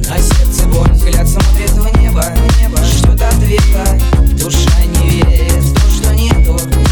А сердце боль, взгляд смотрит в небо, ждет ответа. Душа не верит в то, что нету